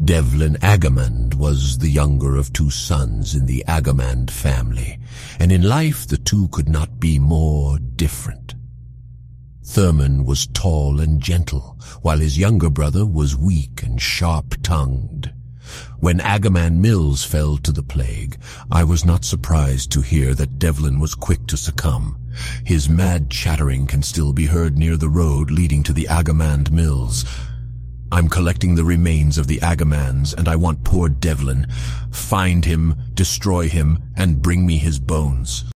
Devlin Agamand was the younger of two sons in the Agamand family, and in life the two could not be more different. Thurman was tall and gentle, while his younger brother was weak and sharp-tongued. When Agamand Mills fell to the plague, I was not surprised to hear that Devlin was quick to succumb. His mad chattering can still be heard near the road leading to the Agamand Mills. I'm collecting the remains of the Agamands, and I want poor Devlin. Find him, destroy him, and bring me his bones.